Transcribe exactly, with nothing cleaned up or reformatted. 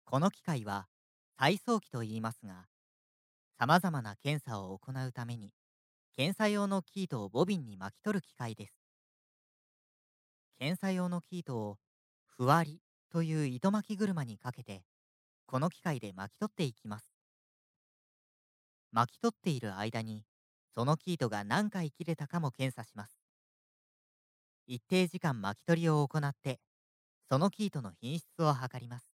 この機械は再送機と言いますが、様々な検査を行うために、検査用のキートをボビンに巻き取る機械です。検査用のキートを、ふわりという糸巻き車にかけて、この機械で巻き取っていきます。巻き取っている間に、そのキートが何回切れたかも検査します。一定時間巻き取りを行って、そのキートの品質を測ります。